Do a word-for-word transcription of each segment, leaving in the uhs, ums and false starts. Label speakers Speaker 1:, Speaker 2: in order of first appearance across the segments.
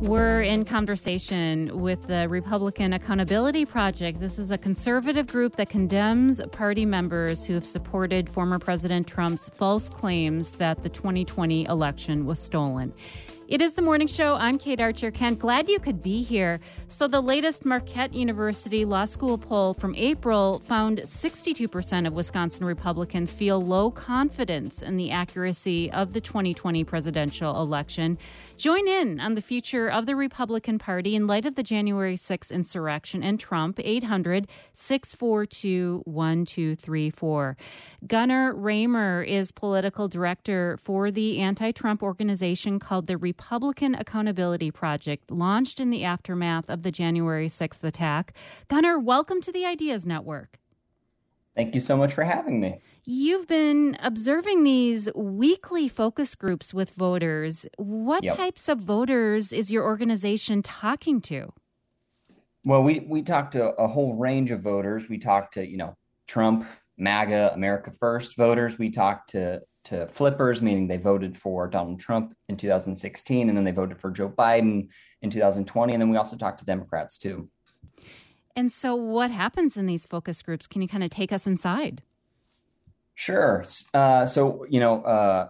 Speaker 1: We're in conversation with the Republican Accountability Project. This is a conservative group that condemns party members who have supported former President Trump's false claims that the twenty twenty election was stolen. It is the morning show. I'm Kate Archer. Kent, glad you could be here. So the latest Marquette University Law School poll from April found sixty-two percent of Wisconsin Republicans feel low confidence in the accuracy of the twenty twenty presidential election. Join in on the future of the Republican Party in light of the January sixth insurrection and Trump. eight hundred, six four two, one two three four. Gunnar Raymer is political director for the anti-Trump organization called the Republican Accountability Project, launched in the aftermath of the January sixth attack. Gunnar, welcome to the Ideas Network.
Speaker 2: Thank you so much for having me.
Speaker 1: You've been observing these weekly focus groups with voters. What
Speaker 2: Yep.
Speaker 1: types of voters is your organization talking to?
Speaker 2: Well, we we talked to a whole range of voters. We talked to, you know, Trump, MAGA, America First voters. We talked to to flippers, meaning they voted for Donald Trump in two thousand sixteen, and then they voted for Joe Biden in two thousand twenty. And then we also talked to Democrats, too.
Speaker 1: And so what happens in these focus groups? Can you kind of take us inside?
Speaker 2: Sure. Uh, so, you know, uh,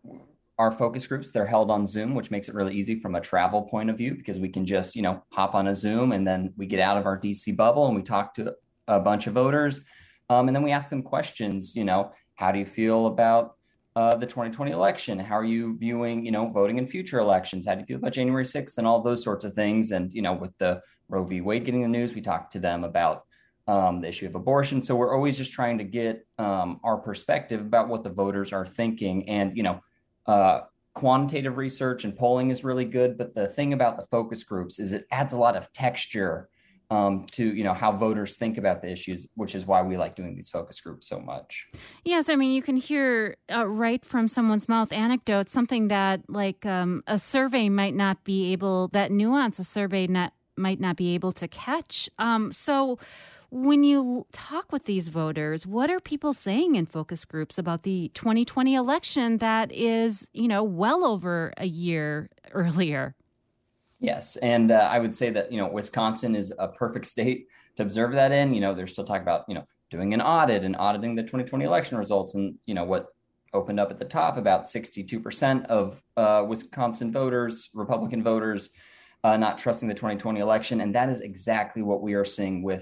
Speaker 2: our focus groups, they're held on Zoom, which makes it really easy from a travel point of view, because we can just, you know, hop on a Zoom and then we get out of our D C bubble and we talk to a bunch of voters. Um, and then we ask them questions, you know, how do you feel about uh, the twenty twenty election? How are you viewing, you know, voting in future elections? How do you feel about January sixth and all those sorts of things? And, you know, with the Roe v. Wade getting the news, we talk to them about um, the issue of abortion. So we're always just trying to get um, our perspective about what the voters are thinking. And, you know, uh, quantitative research and polling is really good. But the thing about the focus groups is it adds a lot of texture um, to, you know, how voters think about the issues, which is why we like doing these focus groups so much.
Speaker 1: Yes, I mean, you can hear uh, right from someone's mouth anecdotes, something that like um, a survey might not be able, that nuance a survey not might not be able to catch. Um, so when you talk with these voters, what are people saying in focus groups about the twenty twenty election that is, you know, well over a year earlier?
Speaker 2: Yes. And uh, I would say that, you know, Wisconsin is a perfect state to observe that in. You know, they're still talking about, you know, doing an audit and auditing the twenty twenty election results. And, you know, what opened up at the top, about sixty-two percent of uh, Wisconsin voters, Republican voters, Uh, not trusting the twenty twenty election. And that is exactly what we are seeing with,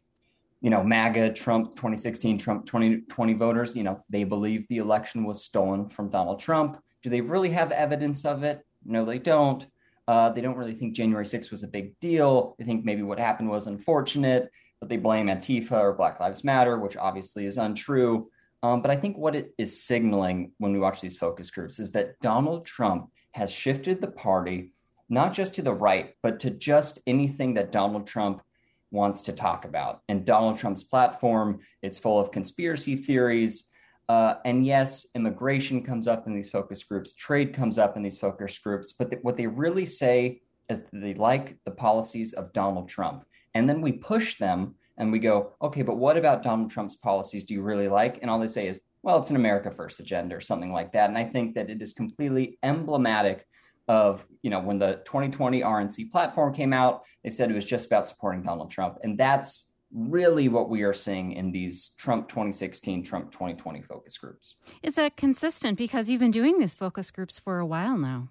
Speaker 2: you know, MAGA, Trump twenty sixteen, Trump twenty twenty voters. You know, they believe the election was stolen from Donald Trump. Do they really have evidence of it? No, they don't. Uh, they don't really think January sixth was a big deal. They think maybe what happened was unfortunate, but they blame Antifa or Black Lives Matter, which obviously is untrue. Um, but I think what it is signaling when we watch these focus groups is that Donald Trump has shifted the party not just to the right, but to just anything that Donald Trump wants to talk about. And Donald Trump's platform, it's full of conspiracy theories. Uh, and yes, immigration comes up in these focus groups, trade comes up in these focus groups, but th- what they really say is that they like the policies of Donald Trump. And then we push them and we go, okay, but what about Donald Trump's policies do you really like? And all they say is, well, it's an America First agenda or something like that. And I think that it is completely emblematic of, you know, when the twenty twenty R N C platform came out, they said it was just about supporting Donald Trump. And that's really what we are seeing in these Trump twenty sixteen, Trump twenty twenty focus groups.
Speaker 1: Is that consistent? Because you've been doing these focus groups for a while now.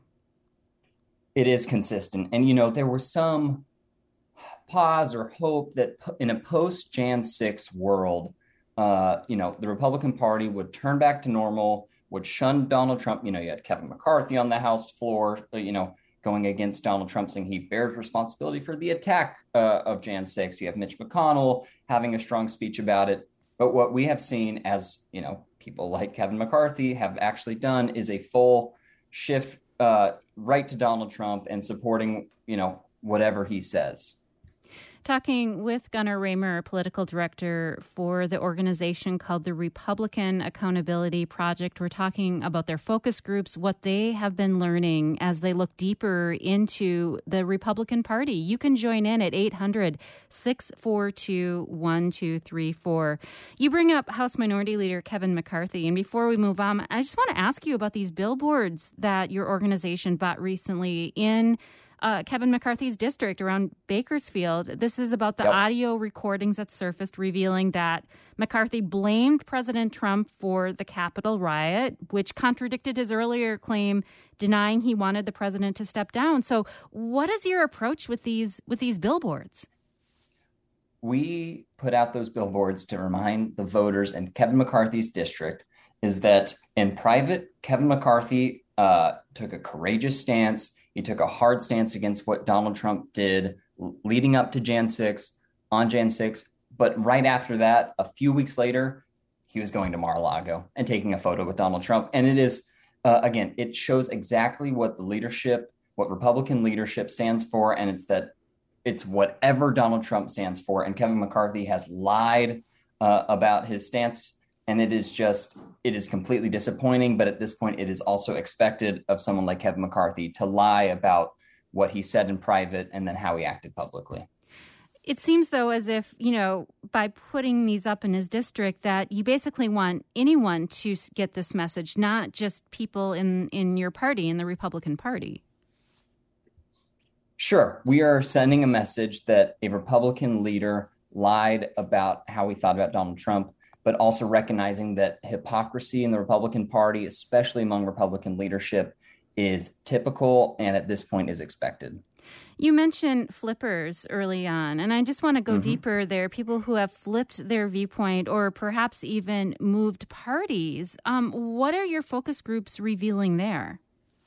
Speaker 2: It is consistent. And, you know, there was some pause or hope that in a post-January sixth world, uh, you know, the Republican Party would turn back to normal, would shun Donald Trump. You know, you had Kevin McCarthy on the House floor, you know, going against Donald Trump, saying he bears responsibility for the attack uh, of January sixth. You have Mitch McConnell having a strong speech about it. But what we have seen, as, you know, people like Kevin McCarthy have actually done, is a full shift uh, right to Donald Trump and supporting, you know, whatever he says.
Speaker 1: Talking with Gunnar Raymer, political director for the organization called the Republican Accountability Project. We're talking about their focus groups, what they have been learning as they look deeper into the Republican Party. You can join in at eight hundred, six four two, one two three four. You bring up House Minority Leader Kevin McCarthy. And before we move on, I just want to ask you about these billboards that your organization bought recently in uh, Kevin McCarthy's district around Bakersfield. This is about the
Speaker 2: Yep.
Speaker 1: audio recordings that surfaced revealing that McCarthy blamed President Trump for the Capitol riot, which contradicted his earlier claim denying he wanted the president to step down. So what is your approach with these with these billboards?
Speaker 2: We put out those billboards to remind the voters in Kevin McCarthy's district is that in private, Kevin McCarthy uh, took a courageous stance. He took a hard stance against what Donald Trump did leading up to January sixth, on January sixth. But right after that, a few weeks later, he was going to Mar-a-Lago and taking a photo with Donald Trump. And it is, uh, again, it shows exactly what the leadership, what Republican leadership stands for. And it's that it's whatever Donald Trump stands for. And Kevin McCarthy has lied uh, about his stance. And it is just, it is completely disappointing. But at this point, it is also expected of someone like Kevin McCarthy to lie about what he said in private and then how he acted publicly.
Speaker 1: It seems, though, as if, you know, by putting these up in his district, that you basically want anyone to get this message, not just people in, in your party, in the Republican Party.
Speaker 2: Sure. We are sending a message that a Republican leader lied about how he thought about Donald Trump, but also recognizing that hypocrisy in the Republican Party, especially among Republican leadership, is typical and at this point is expected.
Speaker 1: You mentioned flippers early on, and I just want to go mm-hmm. deeper there. People who have flipped their viewpoint or perhaps even moved parties. Um, what are your focus groups revealing there?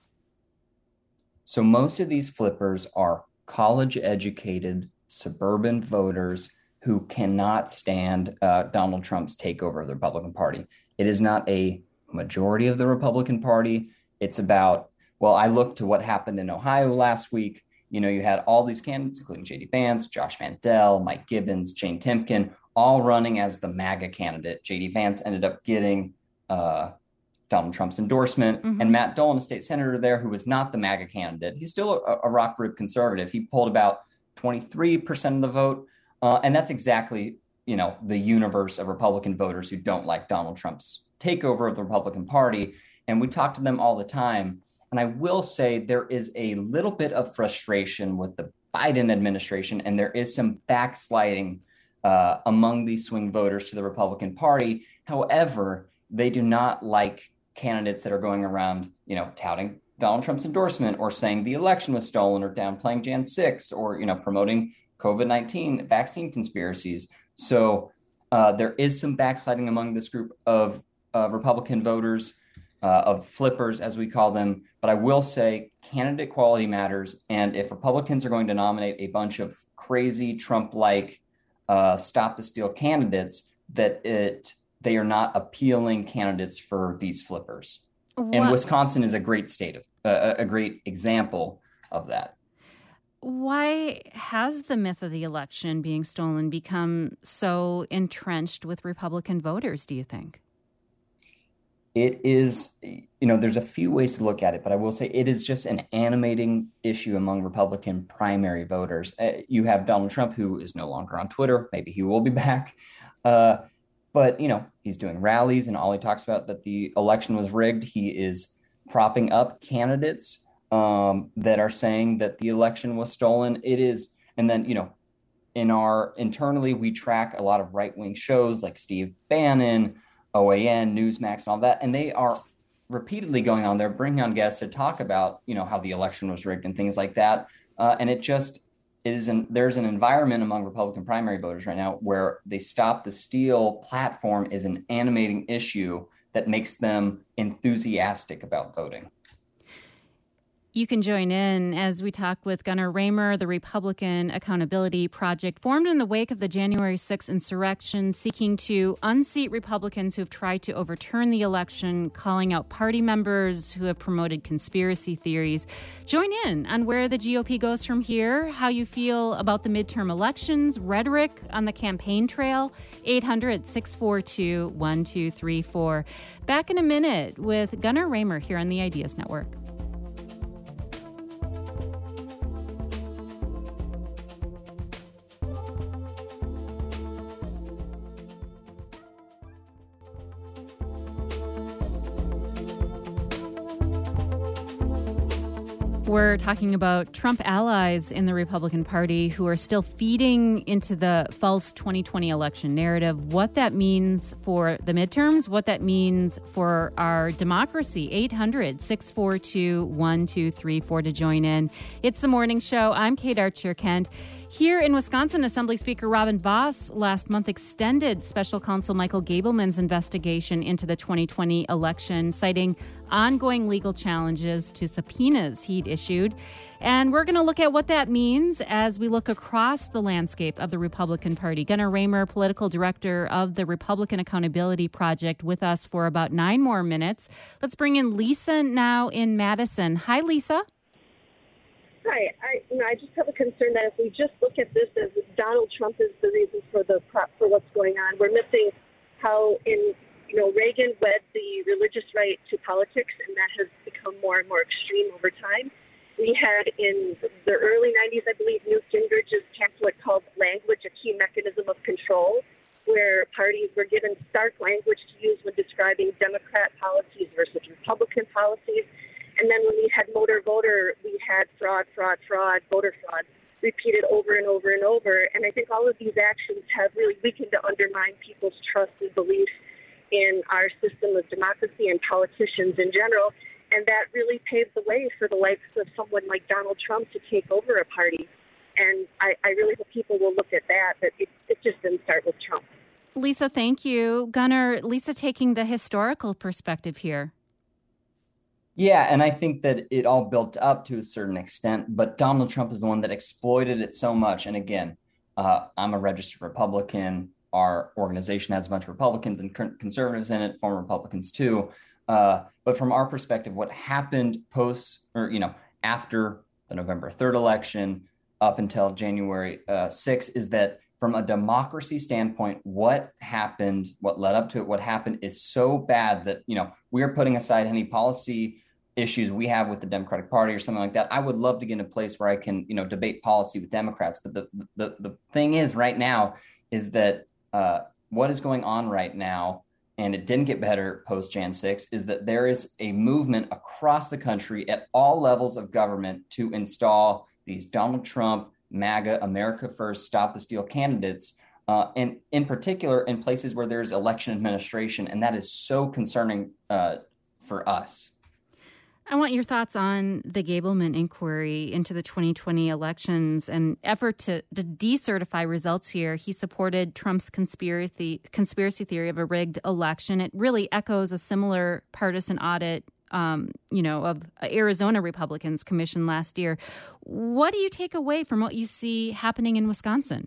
Speaker 2: So most of these flippers are college-educated suburban voters who cannot stand uh, Donald Trump's takeover of the Republican Party. It is not a majority of the Republican Party. It's about, well, I looked to what happened in Ohio last week. You know, you had all these candidates, including J D Vance, Josh Mandel, Mike Gibbons, Jane Timken, all running as the MAGA candidate. J D Vance ended up getting uh, Donald Trump's endorsement. Mm-hmm. And Matt Dolan, a state senator there, who was not the MAGA candidate, he's still a, a rock-rib conservative. He pulled about twenty-three percent of the vote. Uh, and that's exactly, you know, the universe of Republican voters who don't like Donald Trump's takeover of the Republican Party. And we talk to them all the time. And I will say there is a little bit of frustration with the Biden administration, and there is some backsliding uh, among these swing voters to the Republican Party. However, they do not like candidates that are going around, you know, touting Donald Trump's endorsement or saying the election was stolen or downplaying January sixth or, you know, promoting COVID nineteen vaccine conspiracies. So uh, there is some backsliding among this group of uh, Republican voters. Uh, of flippers, as we call them. But I will say candidate quality matters. And if Republicans are going to nominate a bunch of crazy Trump-like uh, stop the steal candidates, that it they are not appealing candidates for these flippers. What? And Wisconsin is a great state of uh, a great example of that.
Speaker 1: Why has the myth of the election being stolen become so entrenched with Republican voters, do you think?
Speaker 2: It is, you know, there's a few ways to look at it, but I will say it is just an animating issue among Republican primary voters. Uh, you have Donald Trump, who is no longer on Twitter. Maybe he will be back. Uh, but, you know, he's doing rallies and all he talks about that the election was rigged. He is propping up candidates um, that are saying that the election was stolen. It is. And then, you know, in our internally, we track a lot of right wing shows like Steve Bannon, O A N, Newsmax, and all that, and they are repeatedly going on there, bringing on guests to talk about, you know, how the election was rigged and things like that. Uh, and it just it is an there's an environment among Republican primary voters right now where they stop the steal platform is an animating issue that makes them enthusiastic about voting.
Speaker 1: You can join in as we talk with Gunnar Raymer, the Republican Accountability Project, formed in the wake of the January sixth insurrection, seeking to unseat Republicans who have tried to overturn the election, calling out party members who have promoted conspiracy theories. Join in on where the G O P goes from here, how you feel about the midterm elections, rhetoric on the campaign trail, eight hundred, six four two, one two three four. Back in a minute with Gunnar Raymer here on the Ideas Network. We're talking about Trump allies in the Republican Party who are still feeding into the false twenty twenty election narrative, what that means for the midterms, what that means for our democracy. eight hundred, six four two, one two three four to join in. It's The Morning Show. I'm Kate Archer-Kent. Here in Wisconsin, Assembly Speaker Robin Vos last month extended Special Counsel Michael Gableman's investigation into the twenty twenty election, citing ongoing legal challenges to subpoenas he'd issued. And we're going to look at what that means as we look across the landscape of the Republican Party. Gunnar Raymer, political director of the Republican Accountability Project, with us for about nine more minutes. Let's bring in Lisa now in Madison. Hi, Lisa.
Speaker 3: Hi. I, you know, I just have a concern that if we just look at this as Donald Trump is the reason for the for what's going on, we're missing how in you know Reagan led the religious right to politics, and that has become more and more extreme over time. We had in the early nineties, I believe, Newt Gingrich's pamphlet called "Language: A Key Mechanism of Control," where parties were given stark language to use when describing Democrat policies versus Republican policies. And then when we had motor voter, we had fraud, fraud, fraud, voter fraud repeated over and over and over. And I think all of these actions have really weakened to undermine people's trust and belief in our system of democracy and politicians in general. And that really paved the way for the likes of someone like Donald Trump to take over a party. And I, I really hope people will look at that, that it, it just didn't start with Trump.
Speaker 1: Lisa, thank you. Gunnar, Lisa taking the historical perspective here.
Speaker 2: Yeah, and I think that it all built up to a certain extent, but Donald Trump is the one that exploited it so much. And again, uh, I'm a registered Republican. Our organization has a bunch of Republicans and conservatives in it, former Republicans too. Uh, but from our perspective, what happened post or, you know, after the November third election up until January uh, sixth is that from a democracy standpoint, what happened, what led up to it, what happened is so bad that, you know, we're putting aside any policy issues we have with the Democratic Party or something like that. I would love to get in a place where I can, you know, debate policy with Democrats. But the the, the thing is right now is that uh, what is going on right now, and it didn't get better post January sixth, is that there is a movement across the country at all levels of government to install these Donald Trump, MAGA, America First, Stop the Steal candidates, uh, and in particular in places where there's election administration. And that is so concerning uh, for us.
Speaker 1: I want your thoughts on the Gableman inquiry into the twenty twenty elections and effort to, to decertify results here. He supported Trump's conspiracy conspiracy theory of a rigged election. It really echoes a similar partisan audit, um, you know, of Arizona Republicans commissioned last year. What do you take away from what you see happening in Wisconsin?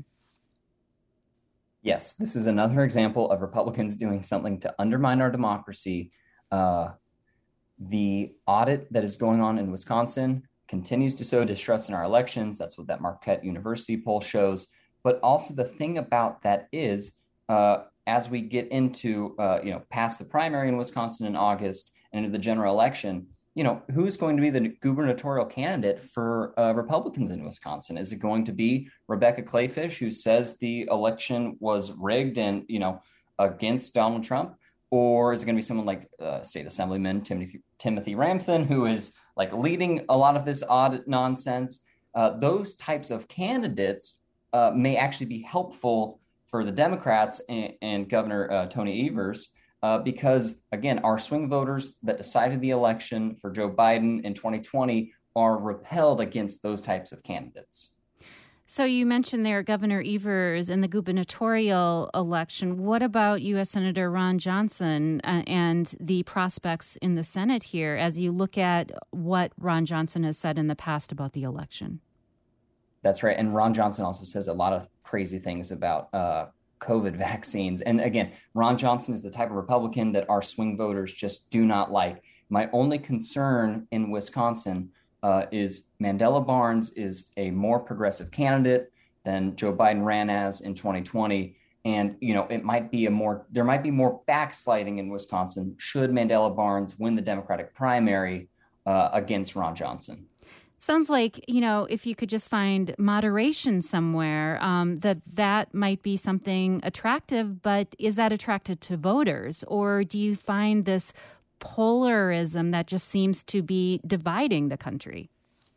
Speaker 2: Yes, this is another example of Republicans doing something to undermine our democracy. Uh, The audit that is going on in Wisconsin continues to sow distrust in our elections. That's what that Marquette University poll shows. But also the thing about that is, uh, as we get into, uh, you know, past the primary in Wisconsin in August and into the general election, you know, who's going to be the gubernatorial candidate for uh, Republicans in Wisconsin? Is it going to be Rebecca Kleefisch, who says the election was rigged and, you know, against Donald Trump? Or is it going to be someone like uh, State Assemblyman Timothy, Timothy Ramthun, who is like leading a lot of this audit nonsense? Uh, those types of candidates uh, may actually be helpful for the Democrats and, and Governor uh, Tony Evers, uh, because, again, our swing voters that decided the election for Joe Biden in twenty twenty are repelled against those types of candidates.
Speaker 1: So you mentioned there Governor Evers in the gubernatorial election. What about U S Senator Ron Johnson uh, and the prospects in the Senate here as you look at what Ron Johnson has said in the past about the election?
Speaker 2: That's right. And Ron Johnson also says a lot of crazy things about uh, COVID vaccines. And again, Ron Johnson is the type of Republican that our swing voters just do not like. My only concern in Wisconsin Uh, is Mandela Barnes is a more progressive candidate than Joe Biden ran as in twenty twenty. And, you know, it might be a more, there might be more backsliding in Wisconsin should Mandela Barnes win the Democratic primary uh, against Ron Johnson.
Speaker 1: Sounds like, you know, if you could just find moderation somewhere, um, that that might be something attractive. But is that attractive to voters? Or do you find this polarism that just seems to be dividing the country?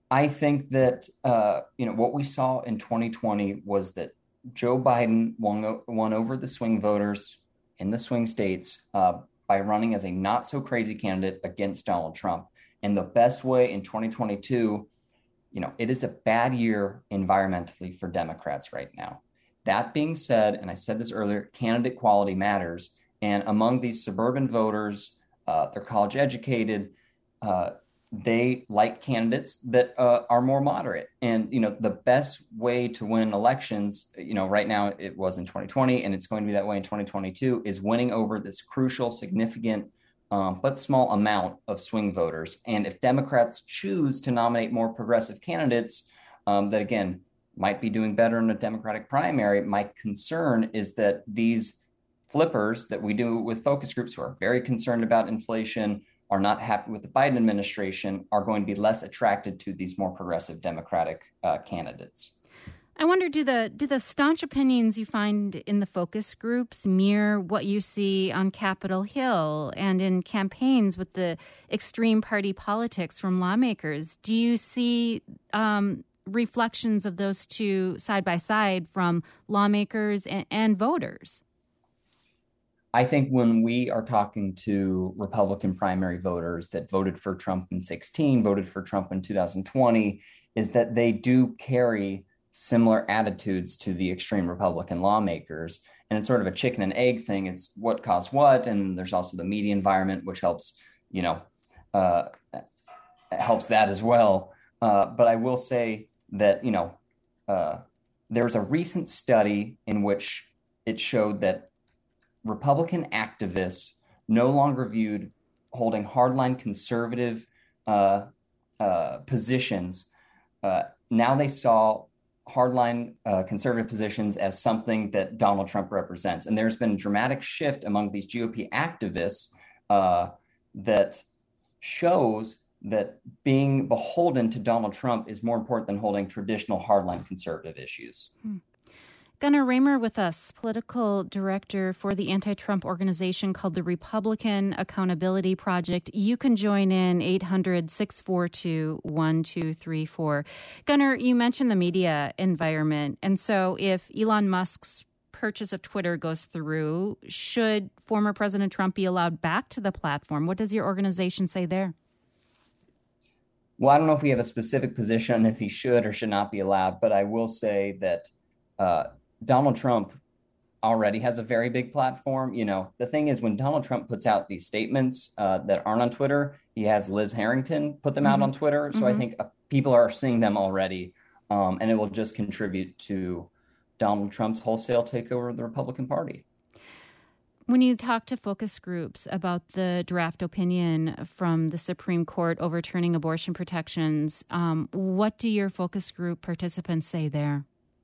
Speaker 2: I think that, uh, you know, what we saw in twenty twenty was that Joe Biden won, won over the swing voters in the swing states uh, by running as a not so crazy candidate against Donald Trump. And the best way in twenty twenty-two, you know, it is a bad year environmentally for Democrats right now. That being said, and I said this earlier, candidate quality matters. And among these suburban voters, uh, they're college educated, uh, they like candidates that uh, are more moderate. And, you know, the best way to win elections, you know, right now it was in twenty twenty and it's going to be that way in twenty twenty-two, is winning over this crucial, significant, um, but small amount of swing voters. And if Democrats choose to nominate more progressive candidates um, that, again, might be doing better in a Democratic primary, my concern is that these flippers that we do with focus groups who are very concerned about inflation, are not happy with the Biden administration, are going to be less attracted to these more progressive Democratic uh, candidates.
Speaker 1: I wonder, do the do the staunch opinions you find in the focus groups mirror what you see on Capitol Hill and in campaigns with the extreme party politics from lawmakers? Do you see um, reflections of those two side by side from lawmakers and, and voters?
Speaker 2: I think when we are talking to Republican primary voters that voted for Trump in sixteen, voted for Trump in two thousand twenty, is that they do carry similar attitudes to the extreme Republican lawmakers. And it's sort of a chicken and egg thing. It's what caused what. And there's also the media environment, which helps, you know, uh, helps that as well. Uh, but I will say that, you know, uh, there's a recent study in which it showed that Republican activists no longer viewed holding hardline conservative uh, uh, positions. Uh, now they saw hardline uh, conservative positions as something that Donald Trump represents. And there's been a dramatic shift among these G O P activists uh, that shows that being beholden to Donald Trump is more important than holding traditional hardline conservative issues.
Speaker 1: Hmm. Gunnar Raymer with us, political director for the anti-Trump organization called the Republican Accountability Project. You can join in eight hundred, six four two, one two three four. Gunnar, you mentioned the media environment. And so if Elon Musk's purchase of Twitter goes through, should former President Trump be allowed back to the platform? What does your organization say there?
Speaker 2: Well, I don't know if we have a specific position if he should or should not be allowed, but I will say that uh, Donald Trump already has a very big platform. You know, the thing is, when Donald Trump puts out these statements uh, that aren't on Twitter, he has Liz Harrington put them mm-hmm. out on Twitter. So mm-hmm. I think uh, people are seeing them already, um, and it will just contribute to Donald Trump's wholesale takeover of the Republican Party.
Speaker 1: When you talk to focus groups about the draft opinion from the Supreme Court overturning abortion protections, um, what do your focus group participants say there?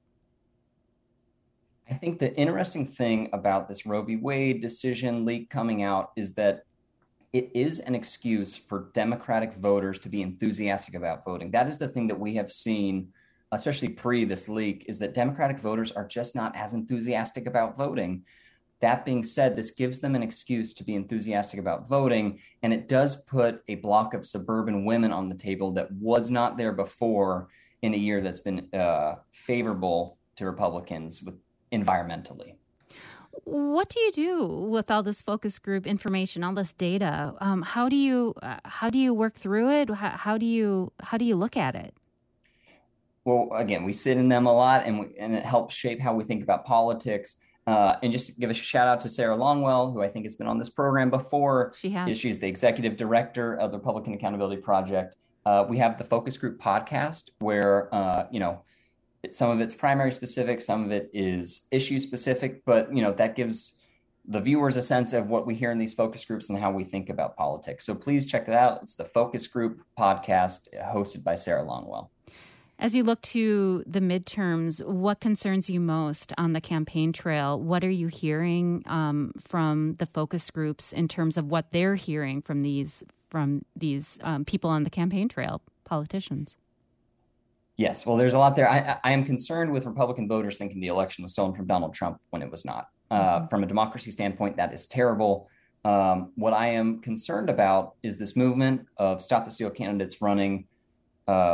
Speaker 2: I think the interesting thing about this Roe v. Wade decision leak coming out is that it is an excuse for Democratic voters to be enthusiastic about voting. That is the thing that we have seen, especially pre this leak, is that Democratic voters are just not as enthusiastic about voting. That being said, this gives them an excuse to be enthusiastic about voting, and it does put a block of suburban women on the table that was not there before in a year that's been uh, favorable to Republicans with environmentally.
Speaker 1: What do you do with all this focus group information, all this data? Um, how do you uh, how do you work through it? How, how do you how do you look at it?
Speaker 2: Well, again, we sit in them a lot, and we, and it helps shape how we think about politics. Uh, and just to give a shout out to Sarah Longwell, who I think has been on this program before.
Speaker 1: She has.
Speaker 2: She's the executive director of the Republican Accountability Project. Uh, we have the Focus Group podcast, where uh, you know. Some of it's primary specific, some of it is issue specific, but you know that gives the viewers a sense of what we hear in these focus groups and how we think about politics. So please check that out. It's the Focus Group podcast hosted by Sarah Longwell.
Speaker 1: As you look to the midterms, what concerns you most on the campaign trail? What are you hearing um, from the focus groups in terms of what they're hearing from these from these um, people on the campaign trail, politicians?
Speaker 2: Yes, well, there's a lot there. I, I am concerned with Republican voters thinking the election was stolen from Donald Trump when it was not. Uh, mm-hmm. From a democracy standpoint, that is terrible. Um, what I am concerned about is this movement of Stop the Steal candidates running uh,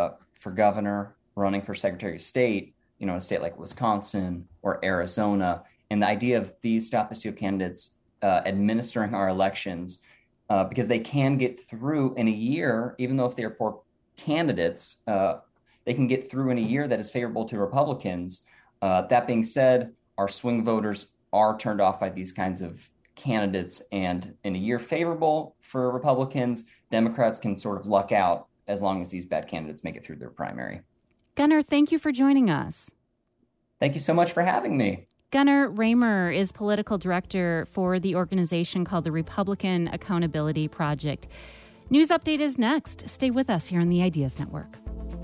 Speaker 2: for governor, running for Secretary of State, you know, in a state like Wisconsin or Arizona, and the idea of these Stop the Steal candidates uh, administering our elections, uh, because they can get through in a year, even though if they are poor candidates, uh, they can get through in a year that is favorable to Republicans. Uh, that being said, our swing voters are turned off by these kinds of candidates, and in a year favorable for Republicans, Democrats can sort of luck out as long as these bad candidates make it through their primary.
Speaker 1: Gunnar, thank you for joining us.
Speaker 2: Thank you so much for having me.
Speaker 1: Gunnar Raymer is political director for the organization called the Republican Accountability Project. News Update is next. Stay with us here on the Ideas Network.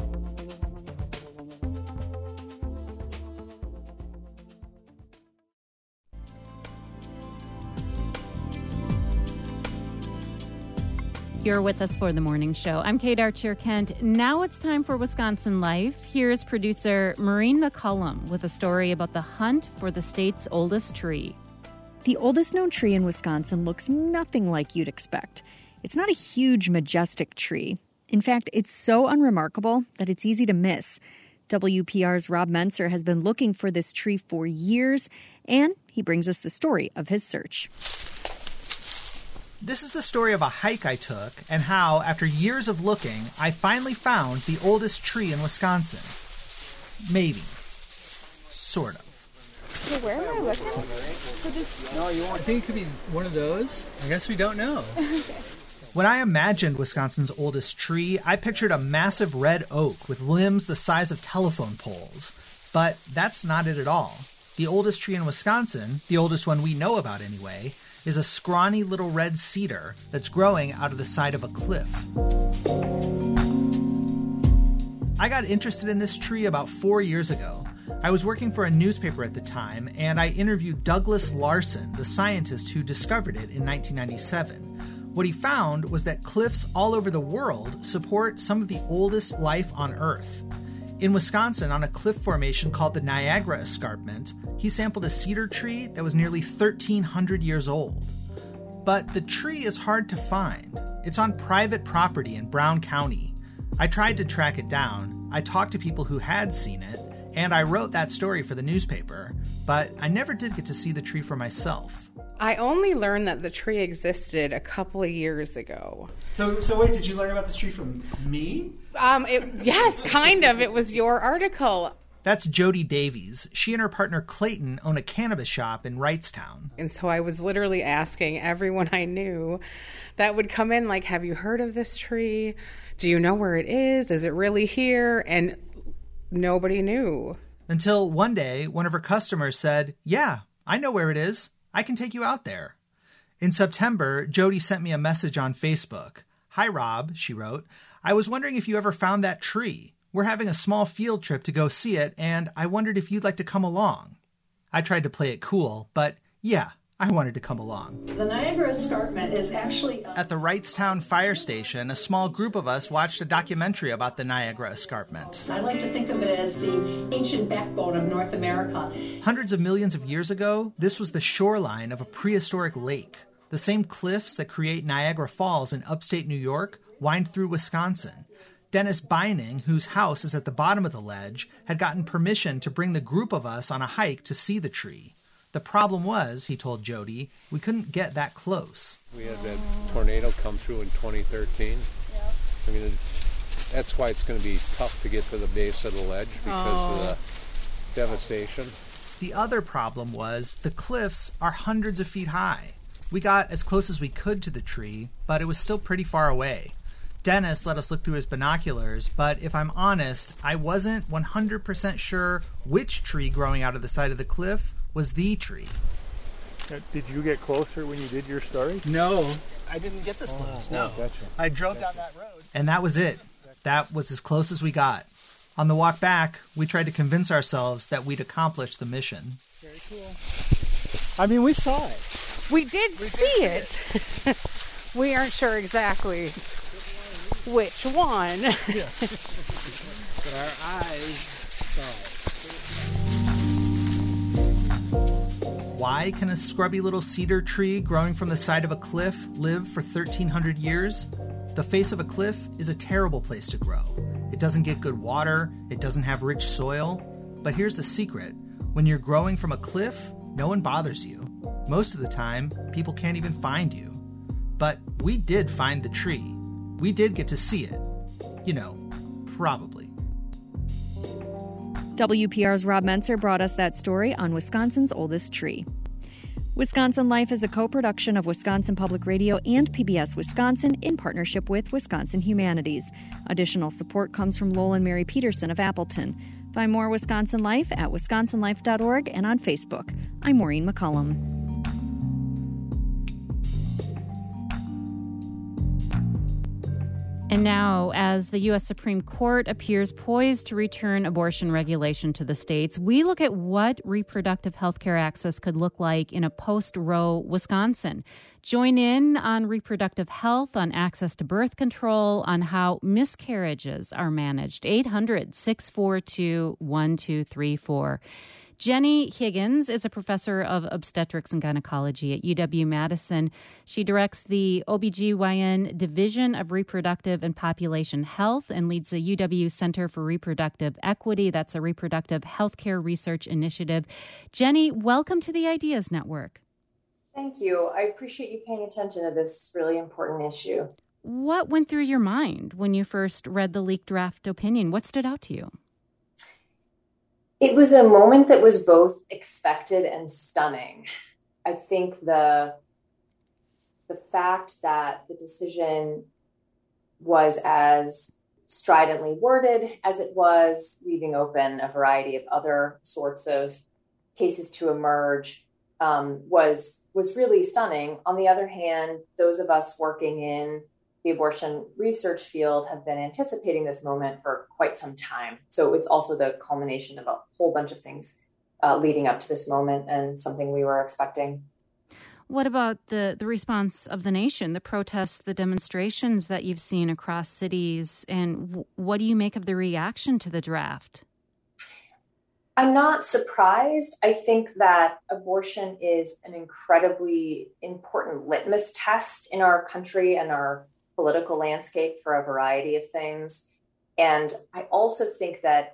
Speaker 1: You're with us for the morning show. I'm Kate Archer-Kent. Now it's time for Wisconsin Life. Here's producer Maureen McCullum with a story about the hunt for the state's oldest tree.
Speaker 4: The oldest known tree in Wisconsin looks nothing like you'd expect. It's not a huge, majestic tree. In fact, it's so unremarkable that it's easy to miss. W P R's Rob Menser has been looking for this tree for years, and he brings us the story of his search.
Speaker 5: This is the story of a hike I took and how, after years of looking, I finally found the oldest tree in Wisconsin. Maybe. Sort of.
Speaker 6: So where am I looking for this?
Speaker 5: No, you won't. I think it could be one of those. I guess we don't know. Okay. When I imagined Wisconsin's oldest tree, I pictured a massive red oak with limbs the size of telephone poles. But that's not it at all. The oldest tree in Wisconsin, the oldest one we know about anyway, is a scrawny little red cedar that's growing out of the side of a cliff. I got interested in this tree about four years ago. I was working for a newspaper at the time, and I interviewed Douglas Larson, the scientist who discovered it in nineteen ninety-seven. What he found was that cliffs all over the world support some of the oldest life on Earth. In Wisconsin, on a cliff formation called the Niagara Escarpment, he sampled a cedar tree that was nearly thirteen hundred years old. But the tree is hard to find. It's on private property in Brown County. I tried to track it down, I talked to people who had seen it, and I wrote that story for the newspaper, but I never did get to see the tree for myself.
Speaker 6: I only learned that the tree existed a couple of years ago.
Speaker 5: So, so wait, did you learn about this tree from me?
Speaker 6: Um, it, yes, kind of. It was your article.
Speaker 5: That's Jody Davies. She and her partner Clayton own a cannabis shop in Wrightstown.
Speaker 6: And so I was literally asking everyone I knew that would come in, like, have you heard of this tree? Do you know where it is? Is it really here? And nobody knew. Until
Speaker 5: one day, one of her customers said, yeah, I know where it is. I can take you out there. In September, Jody sent me a message on Facebook. Hi, Rob, she wrote. I was wondering if you ever found that tree. We're having a small field trip to go see it, and I wondered if you'd like to come along. I tried to play it cool, but yeah, I wanted to come along.
Speaker 7: The Niagara Escarpment is actually...
Speaker 5: At the Wrightstown Fire Station, a small group of us watched a documentary about the Niagara Escarpment.
Speaker 7: I like to think of it as the ancient backbone of North America.
Speaker 5: Hundreds of millions of years ago, this was the shoreline of a prehistoric lake. The same cliffs that create Niagara Falls in upstate New York wind through Wisconsin. Dennis Beining, whose house is at the bottom of the ledge, had gotten permission to bring the group of us on a hike to see the tree. The problem was, he told Jody, we couldn't get that close.
Speaker 8: We had that tornado come through in twenty thirteen. Yeah. I mean, that's why it's going to be tough to get to the base of the ledge because oh. of the devastation.
Speaker 5: The other problem was the cliffs are hundreds of feet high. We got as close as we could to the tree, but it was still pretty far away. Dennis let us look through his binoculars, but if I'm honest, I wasn't one hundred percent sure which tree growing out of the side of the cliff was the tree.
Speaker 9: Did you get closer when you did your story?
Speaker 5: No, I didn't get this close, oh, no. Gotcha. I drove gotcha. down that road. And that was it. That was as close as we got. On the walk back, we tried to convince ourselves that we'd accomplished the mission.
Speaker 9: Very cool. I mean, we saw it.
Speaker 6: We did
Speaker 9: we
Speaker 6: see
Speaker 9: did
Speaker 6: it.
Speaker 9: See it.
Speaker 6: We aren't sure exactly which one.
Speaker 9: Yeah. But our eyes saw it.
Speaker 5: Why can a scrubby little cedar tree growing from the side of a cliff live for thirteen hundred years? The face of a cliff is a terrible place to grow. It doesn't get good water, it doesn't have rich soil. But here's the secret. When you're growing from a cliff, no one bothers you. Most of the time, people can't even find you. But we did find the tree. We did get to see it. You know, probably.
Speaker 4: W P R's Rob Mentzer brought us that story on Wisconsin's oldest tree. Wisconsin Life is a co-production of Wisconsin Public Radio and P B S Wisconsin in partnership with Wisconsin Humanities. Additional support comes from Lowell and Mary Peterson of Appleton. Find more Wisconsin Life at wisconsin life dot org and on Facebook. I'm Maureen McCullum.
Speaker 1: And now, as the U S Supreme Court appears poised to return abortion regulation to the states, we look at what reproductive health care access could look like in a post-Roe Wisconsin. Join in on reproductive health, on access to birth control, on how miscarriages are managed. eight hundred, six four two, one two three four. Jenny Higgins is a professor of obstetrics and gynecology at U W-Madison. She directs the O B G Y N Division of Reproductive and Population Health and leads the U W Center for Reproductive Equity. That's a reproductive healthcare research initiative. Jenny, welcome to the Ideas Network.
Speaker 10: Thank you. I appreciate you paying attention to this really important issue.
Speaker 1: What went through your mind when you first read the leaked draft opinion? What stood out to you?
Speaker 10: It was a moment that was both expected and stunning. I think the, the fact that the decision was as stridently worded as it was, leaving open a variety of other sorts of cases to emerge, um, was, was really stunning. On the other hand, those of us working in the abortion research field have been anticipating this moment for quite some time. So it's also the culmination of a whole bunch of things uh, leading up to this moment and something we were expecting.
Speaker 1: What about the, the response of the nation, the protests, the demonstrations that you've seen across cities, and w- what do you make of the reaction to the draft?
Speaker 10: I'm not surprised. I think that abortion is an incredibly important litmus test in our country and our political landscape for a variety of things. And I also think that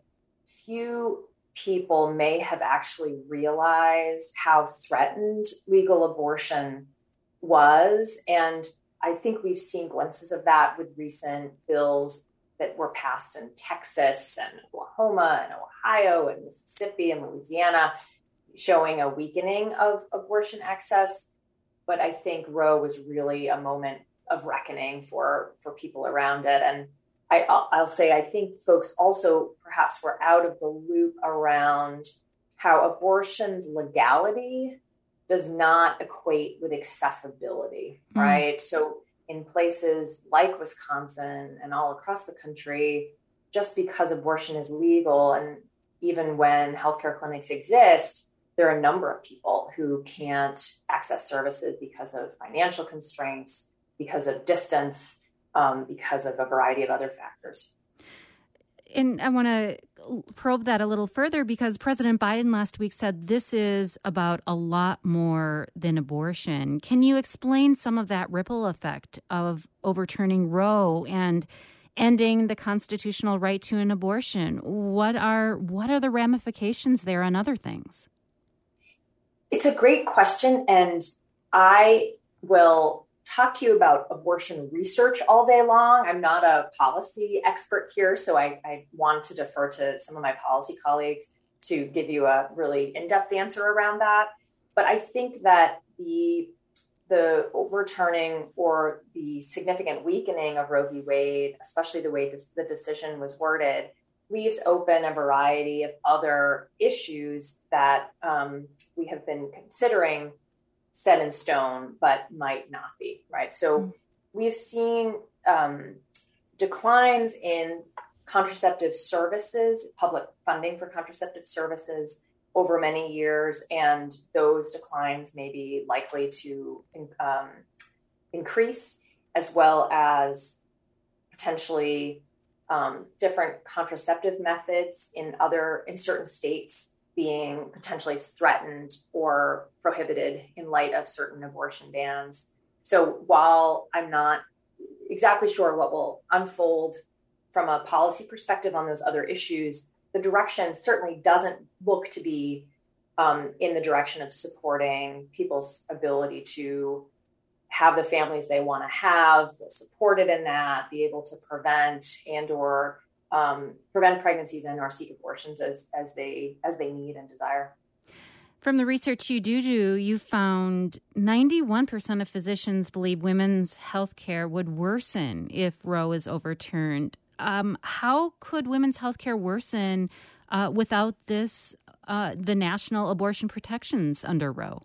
Speaker 10: few people may have actually realized how threatened legal abortion was. And I think we've seen glimpses of that with recent bills that were passed in Texas and Oklahoma and Ohio and Mississippi and Louisiana, showing a weakening of abortion access. But I think Roe was really a moment of reckoning for, for people around it. And I, I'll say, I think folks also perhaps were out of the loop around how abortion's legality does not equate with accessibility, mm. right? So in places like Wisconsin and all across the country, just because abortion is legal, and even when healthcare clinics exist, there are a number of people who can't access services because of financial constraints, because of distance, um, because of a variety of other factors.
Speaker 1: And I want to probe that a little further because President Biden last week said this is about a lot more than abortion. Can you explain some of that ripple effect of overturning Roe and ending the constitutional right to an abortion? What are what are the ramifications there on other things?
Speaker 10: It's a great question, and I will talk to you about abortion research all day long. I'm not a policy expert here, so I, I want to defer to some of my policy colleagues to give you a really in-depth answer around that. But I think that the the overturning or the significant weakening of Roe v. Wade, especially the way the decision was worded, leaves open a variety of other issues that um, we have been considering set in stone, but might not be, right? So mm-hmm. we've seen um, declines in contraceptive services, public funding for contraceptive services over many years, and those declines may be likely to um, increase, as well as potentially um, different contraceptive methods in other, in certain states being potentially threatened or prohibited in light of certain abortion bans. So while I'm not exactly sure what will unfold from a policy perspective on those other issues. The direction certainly doesn't look to be um, in the direction of supporting people's ability to have the families they want to have, feel supported in that, be able to prevent and or um, prevent pregnancies and or seek abortions as as they as they need and desire.
Speaker 1: From the research you do do, you found ninety-one percent of physicians believe women's health care would worsen if Roe is overturned. Um, how could women's health care worsen uh, without this, uh, the national abortion protections under Roe?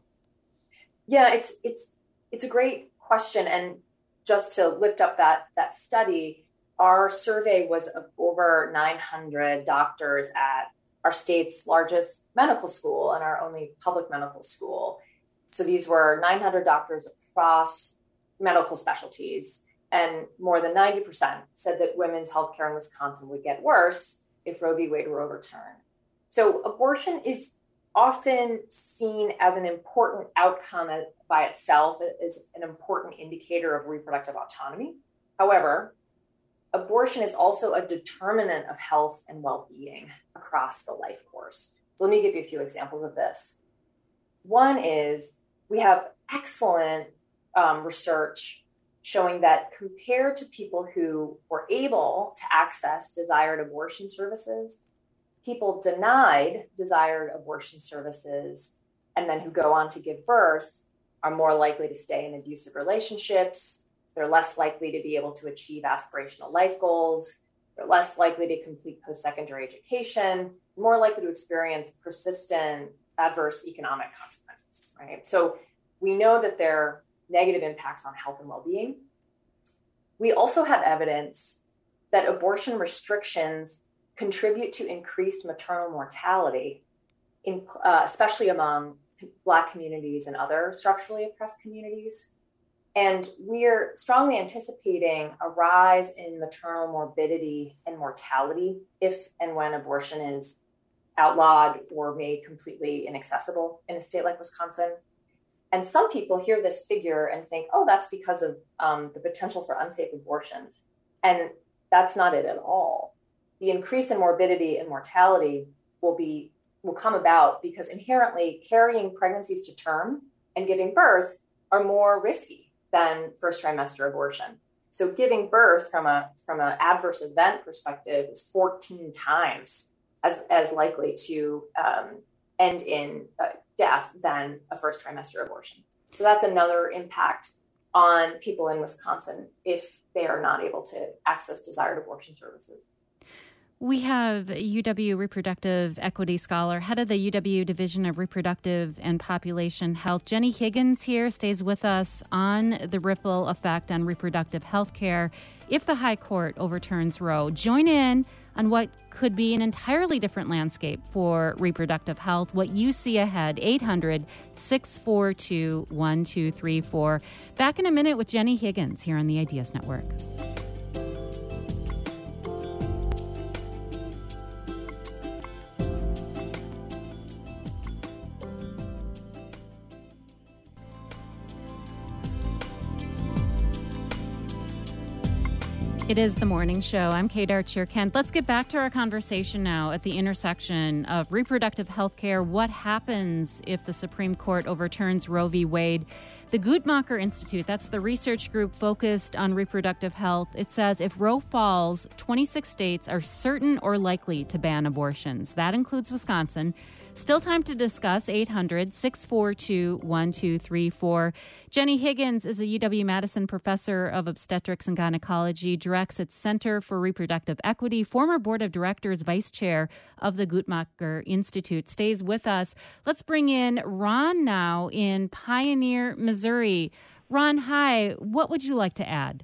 Speaker 10: Yeah, it's it's it's a great question. And just to lift up that that study, our survey was of over nine hundred doctors at our state's largest medical school and our only public medical school. So these were nine hundred doctors across medical specialties. And more than ninety percent said that women's health care in Wisconsin would get worse if Roe v. Wade were overturned. So abortion is often seen as an important outcome by itself, as an important indicator of reproductive autonomy. However, abortion is also a determinant of health and well-being across the life course. So let me give you a few examples of this. One is we have excellent um, research showing that compared to people who were able to access desired abortion services, people denied desired abortion services and then who go on to give birth are more likely to stay in abusive relationships. They're less likely to be able to achieve aspirational life goals. They're less likely to complete post-secondary education, more likely to experience persistent adverse economic consequences, right? So we know that there are negative impacts on health and well-being. We also have evidence that abortion restrictions contribute to increased maternal mortality, in, uh, especially among Black communities and other structurally oppressed communities. And we're strongly anticipating a rise in maternal morbidity and mortality if and when abortion is outlawed or made completely inaccessible in a state like Wisconsin. And some people hear this figure and think, oh, that's because of um, the potential for unsafe abortions. And that's not it at all. The increase in morbidity and mortality will be will come about because inherently carrying pregnancies to term and giving birth are more risky than first trimester abortion. So giving birth from a from an adverse event perspective is fourteen times as, as likely to um, end in uh, death than a first trimester abortion. So that's another impact on people in Wisconsin if they are not able to access desired abortion services.
Speaker 1: We have U W reproductive equity scholar, head of the U W Division of Reproductive and Population Health, Jenny Higgins here, stays with us on the ripple effect on reproductive health care if the High Court overturns Roe. Join in on what could be an entirely different landscape for reproductive health, what you see ahead. Eight hundred, six four two, one two three four. Back in a minute with Jenny Higgins here on the Ideas Network. It is the morning show. I'm Kate Archer-Kent. Let's get back to our conversation now at the intersection of reproductive health care. What happens if the Supreme Court overturns Roe v. Wade? The Guttmacher Institute, that's the research group focused on reproductive health. It says if Roe falls, twenty-six states are certain or likely to ban abortions. That includes Wisconsin. Still time to discuss. Eight hundred, six four two, one two three four. Jenny Higgins is a U W-Madison professor of obstetrics and gynecology, directs its Center for Reproductive Equity, former board of directors, vice chair of the Guttmacher Institute, stays with us. Let's bring in Ron now in Pioneer, Missouri. Ron, hi. What would you like to add?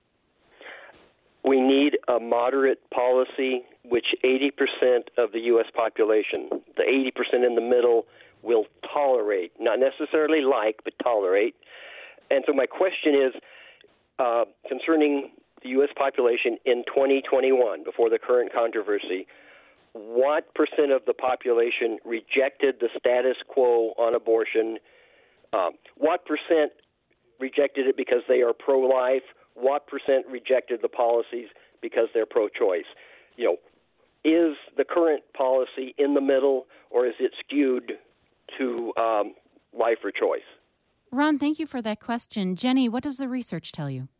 Speaker 11: We need a moderate policy which eighty percent of the U S population, the eighty percent in the middle, will tolerate, not necessarily like, but tolerate. And so my question is uh, concerning the U S population in twenty twenty-one, before the current controversy, what percent of the population rejected the status quo on abortion? Uh, what percent rejected it because they are pro-life? What percent rejected the policies because they're pro-choice? You know, is the current policy in the middle, or is it skewed to um, life or choice?
Speaker 1: Ron, thank you for that question. Jenny, what does the research tell you?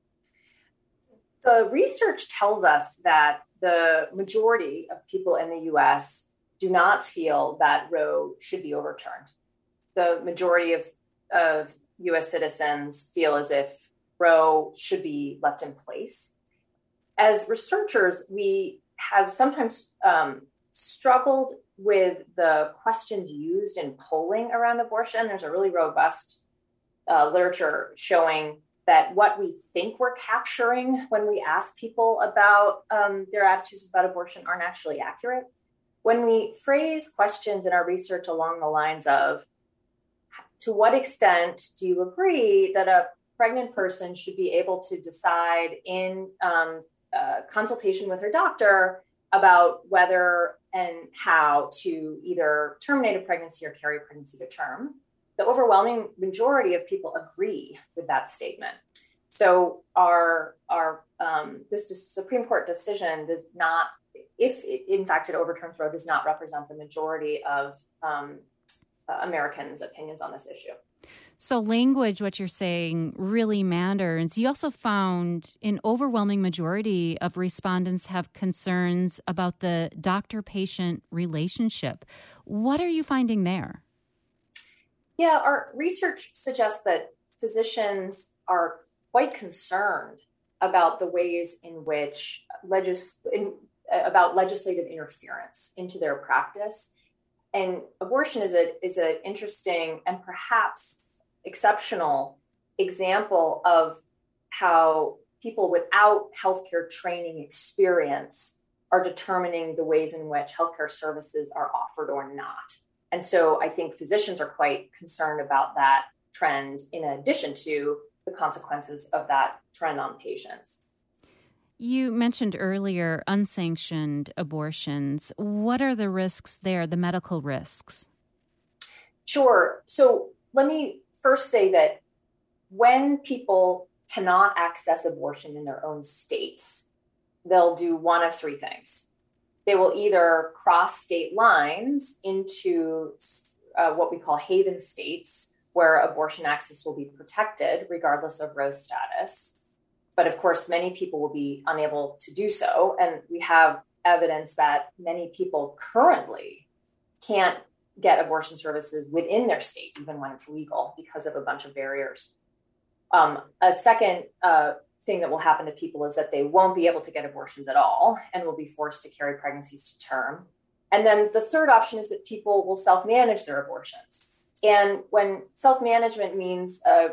Speaker 10: The research tells us that the majority of people in the U S do not feel that Roe should be overturned. The majority of, of U S citizens feel as if Roe should be left in place. As researchers, we have sometimes um, struggled with the questions used in polling around abortion. There's a really robust uh, literature showing that what we think we're capturing when we ask people about um, their attitudes about abortion aren't actually accurate. When we phrase questions in our research along the lines of, to what extent do you agree that a pregnant person should be able to decide in um, uh, consultation with her doctor about whether and how to either terminate a pregnancy or carry a pregnancy to term, the overwhelming majority of people agree with that statement. So our our um, this Supreme Court decision does not, if it, in fact it overturns Roe, does not represent the majority of um, uh, Americans' opinions on this issue.
Speaker 1: So language, what you're saying, really matters. You also found an overwhelming majority of respondents have concerns about the doctor-patient relationship. What are you finding there?
Speaker 10: Yeah, our research suggests that physicians are quite concerned about the ways in which legis- in, about legislative interference into their practice. And abortion is a is an interesting and perhaps exceptional example of how people without healthcare training experience are determining the ways in which healthcare services are offered or not. And so I think physicians are quite concerned about that trend in addition to the consequences of that trend on patients.
Speaker 1: You mentioned earlier unsanctioned abortions. What are the risks there, the medical risks?
Speaker 10: Sure. So let me first say that when people cannot access abortion in their own states, they'll do one of three things. They will either cross state lines into uh, what we call haven states, where abortion access will be protected regardless of Roe's status. But of course, many people will be unable to do so. And we have evidence that many people currently can't get abortion services within their state, even when it's legal, because of a bunch of barriers. Um, a second uh, thing that will happen to people is that they won't be able to get abortions at all and will be forced to carry pregnancies to term. And then the third option is that people will self-manage their abortions. And when self-management means uh,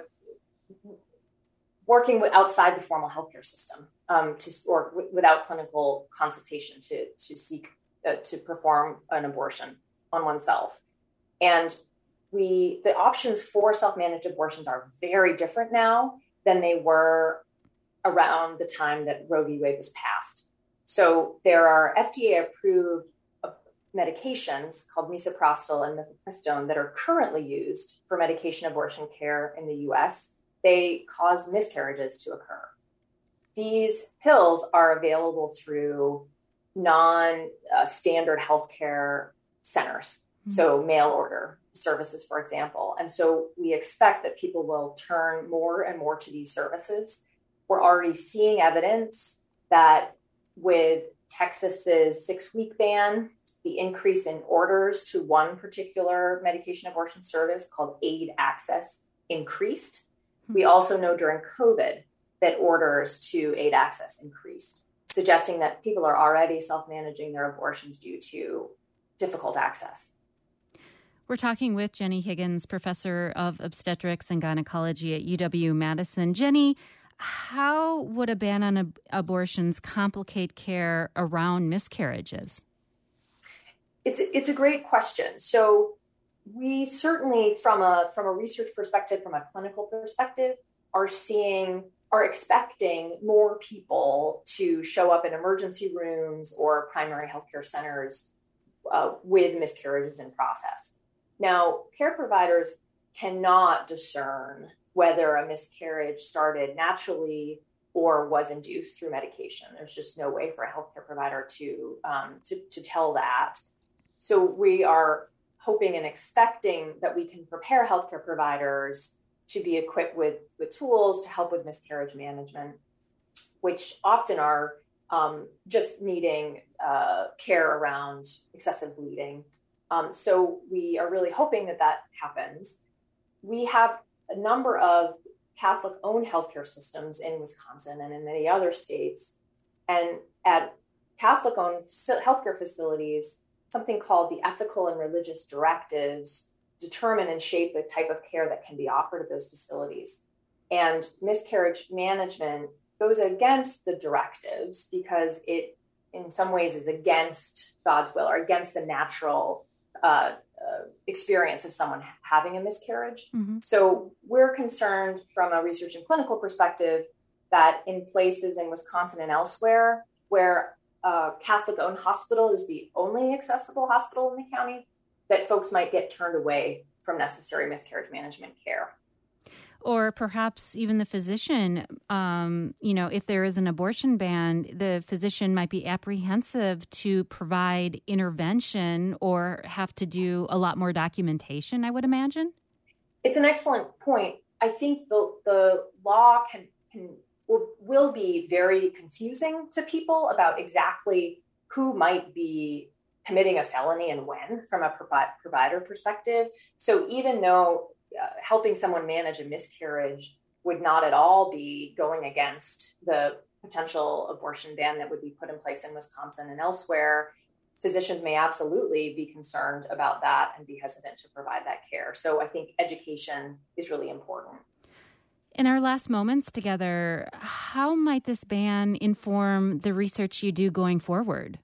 Speaker 10: working with outside the formal healthcare system, um, to, or w- without clinical consultation to to seek uh, to perform an abortion on oneself, and we the options for self-managed abortions are very different now than they were around the time that Roe v. Wade was passed. So there are F D A-approved medications called misoprostol and mifepristone that are currently used for medication abortion care in the U S. They cause miscarriages to occur. These pills are available through non-standard uh, healthcare centers, mm-hmm. so mail order services, for example. And so we expect that people will turn more and more to these services. We're already seeing evidence that with Texas's six-week ban, the increase in orders to one particular medication abortion service called Aid Access increased. We also know during COVID that orders to Aid Access increased, suggesting that people are already self-managing their abortions due to difficult access.
Speaker 1: We're talking with Jenny Higgins, professor of obstetrics and gynecology at U W-Madison. Jenny, how would a ban on ab- abortions complicate care around miscarriages?
Speaker 10: It's it's a great question. So we certainly, from a from a research perspective, from a clinical perspective, are seeing, are expecting more people to show up in emergency rooms or primary healthcare centers uh, with miscarriages in process. Now, care providers cannot discern whether a miscarriage started naturally or was induced through medication. There's just no way for a healthcare provider to, um, to, to tell that. So we are hoping and expecting that we can prepare healthcare providers to be equipped with, with tools to help with miscarriage management, which often are um, just needing uh, care around excessive bleeding. Um, so we are really hoping that that happens. We have a number of Catholic-owned healthcare systems in Wisconsin and in many other states. And at Catholic-owned healthcare facilities, something called the ethical and religious directives determine and shape the type of care that can be offered at those facilities. And miscarriage management goes against the directives because it, in some ways, is against God's will or against the natural uh, uh, experience of someone having a miscarriage. Mm-hmm. So we're concerned from a research and clinical perspective that in places in Wisconsin and elsewhere where a Catholic-owned hospital is the only accessible hospital in the county, that folks might get turned away from necessary miscarriage management care.
Speaker 1: Or perhaps even the physician, um, you know, if there is an abortion ban, the physician might be apprehensive to provide intervention or have to do a lot more documentation, I would imagine.
Speaker 10: It's an excellent point. I think the the law can, can will, will be very confusing to people about exactly who might be committing a felony and when from a provi- provider perspective. So even though uh, helping someone manage a miscarriage would not at all be going against the potential abortion ban that would be put in place in Wisconsin and elsewhere, physicians may absolutely be concerned about that and be hesitant to provide that care. So I think education is really important.
Speaker 1: In our last moments together, how might this ban inform the research you do going forward?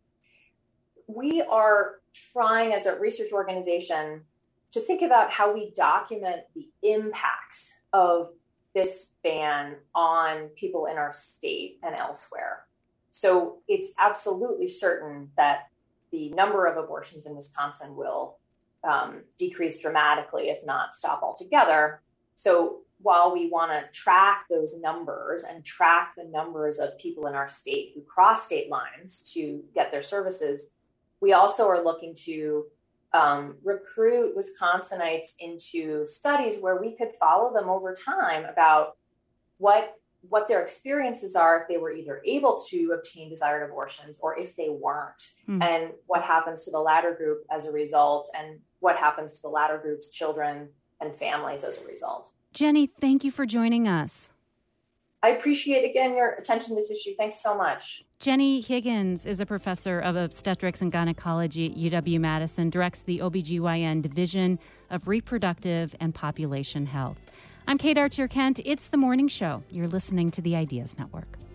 Speaker 10: We are trying as a research organization to think about how we document the impacts of this ban on people in our state and elsewhere. So it's absolutely certain that the number of abortions in Wisconsin will um, decrease dramatically, if not stop altogether. So while we want to track those numbers and track the numbers of people in our state who cross state lines to get their services, we also are looking to um, recruit Wisconsinites into studies where we could follow them over time about what what their experiences are if they were either able to obtain desired abortions or if they weren't, mm. and what happens to the latter group as a result, and what happens to the latter group's children and families as a result.
Speaker 1: Jenny, thank you for joining us.
Speaker 10: I appreciate, again, your attention to this issue. Thanks so much.
Speaker 1: Jenny Higgins is a professor of obstetrics and gynecology at U W-Madison, directs the O B G Y N Division of Reproductive and Population Health. I'm Kate Archer-Kent. It's The Morning Show. You're listening to the Ideas Network.